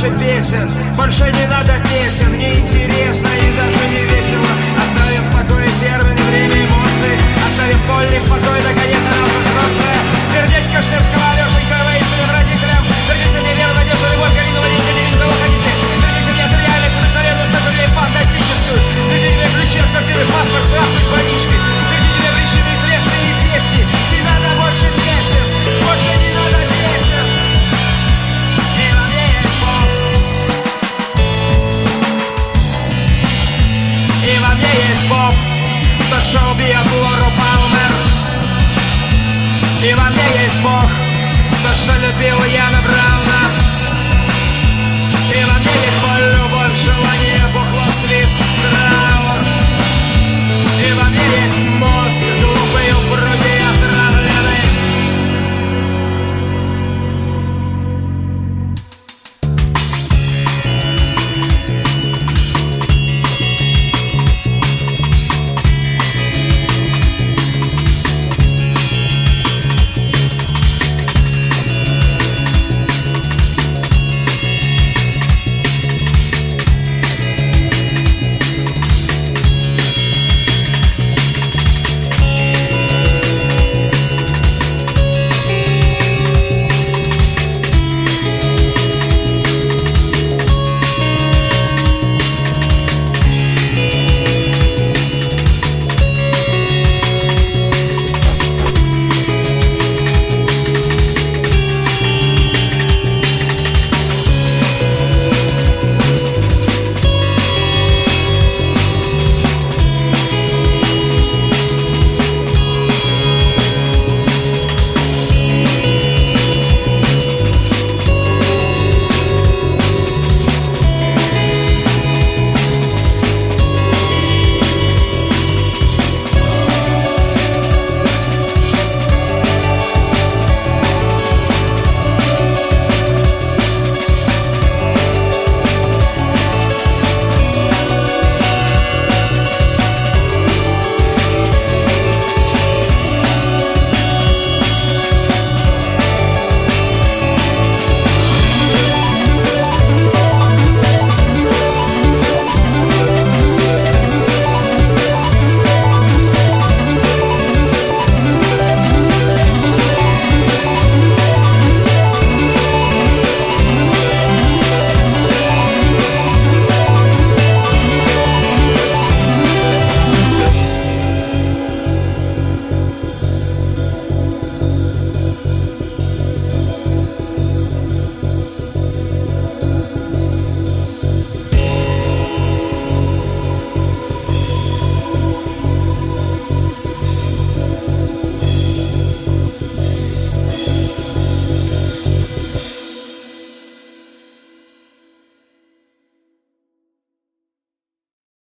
больше песен, больше не надо песен. Неинтересно и даже не весело. Оставим в покое термины, время, эмоций. Оставим Полли в покое, наконец она уже взрослая. Вернись к Кашневскому, Алешенька, и своим родителям. Верните мне веру, надежду, любовь, Галину, Валерию, Екатерину, кого хотите. Верните мне эту реальность, обыкновенную, даже не фантастическую. Верните мне ключи от квартиры, паспорт, справку с больничкой. Верните мне причины, известные песни. Не надо больше песен, больше не надо песен. И во мне есть Бог. И во мне есть Бог, кто что убьет Лору Палмер. И во мне есть Бог, кто что любил Яна Брауна. И во мне есть боль, любовь, желание, бухло, свист, траур. И во мне есть мозг,